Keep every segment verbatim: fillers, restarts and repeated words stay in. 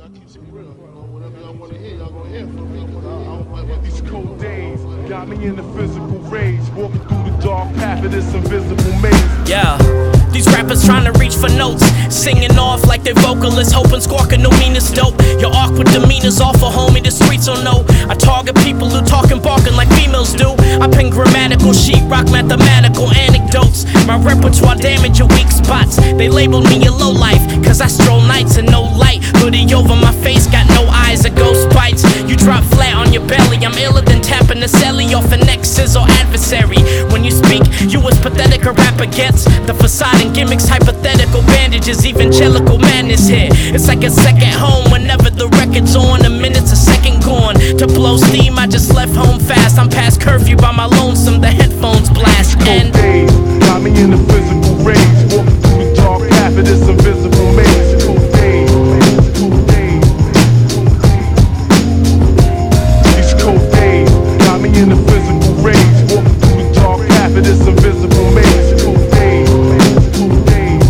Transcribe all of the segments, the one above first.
keep it real. You know, whatever y'all want to hear, y'all gonna hear from me. Cause I, I don't play with These cold days got me in the physical rage, walking through the dark path of this invisible maze. Yeah, these rappers trying to reach for notes, singing off like they're vocalists, hoping squawking no meanest dope. Your awkward demeanor's awful, homie, the streets don't know. I target people who talking, barking like females do. I pin grammatical, sheetrock, mathematical anecdotes. My repertoire damage your weak spots. They label me a low life, cause I stroll nights and no light. Hoodie over my face, got no eyes or ghost bites. You drop flat on your belly, I'm iller than tapping the celly off an ex's or adversary. When you speak, you as pathetic a rapper gets. The facade and gimmicks, hypothetical bandages, evangelical madness here. It's like a second home whenever the record's on. A minute's a second gone. To blow steam, I just left home fast. I'm past curfew by my lonesome, the headphones blast. And days got me in the physical rage, walking through the dark path of this invisible maze. Cold days, cold days. These cold days got me in the physical rage, walking through the dark path of this invisible maze. Cold days, cold days.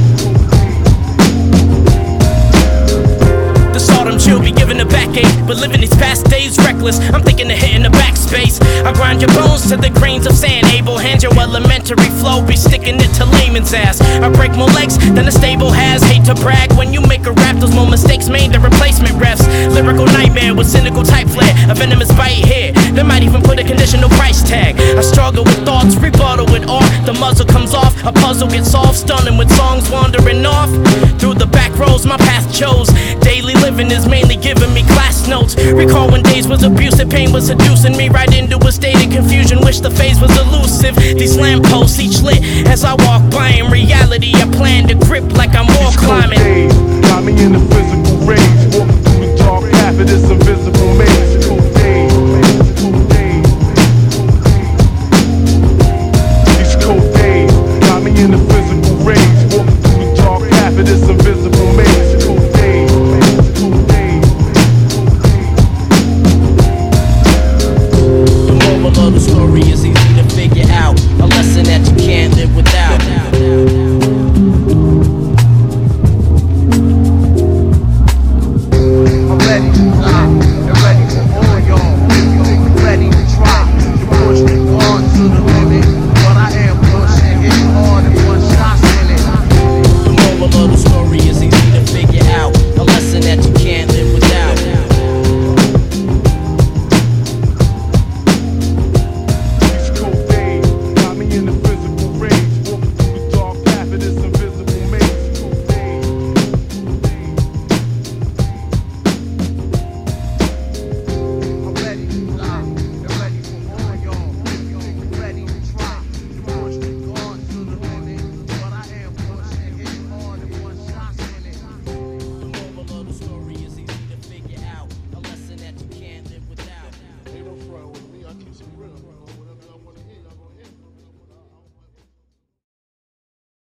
this autumn chill be giving a backache, but living these past days reckless. I'm thinking of hitting the backspace. I grind your bones to the grains of sand. Able hand your elementary flow, be sticking it to layman's ass. I break more legs than a stable has. Hate to brag, when you make a rap, those more mistakes made than replacement refs. Lyrical nightmare with cynical type flair, a venomous bite here. They might even put a conditional price tag. I struggle with thoughts, rebuttal with art. The muzzle comes off, a puzzle gets solved. Stunning with songs wandering off through the back roads my path chose. Daily living is mainly giving me class notes. Recall when days was abusive, pain was seducing me right into a state of confusion. Wish the phase was elusive. These lampposts each lit as I walk by. In reality, I plan to grip like I'm wall climbing. Got me in the